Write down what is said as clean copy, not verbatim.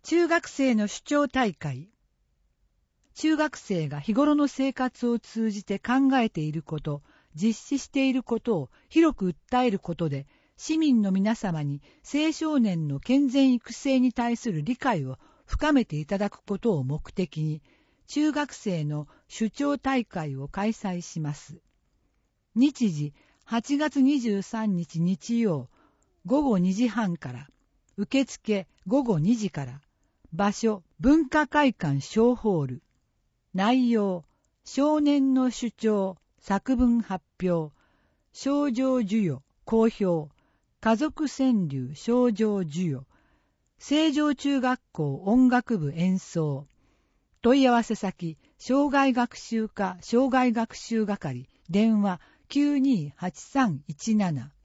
中学生の主張大会。中学生が日頃の生活を通じて考えていること、実施していることを広く訴えることで、市民の皆様に青少年の健全育成に対する理解を深めていただくことを目的に、中学生の主張大会を開催します。日時8月23日日曜午後2時半から、受付午後2時から、場所文化会館小ホール。内容少年の主張作文発表、賞状授与公表、家族川柳賞状授与、成城中学校音楽部演奏。問い合わせ先障害学習課障害学習係電話 928317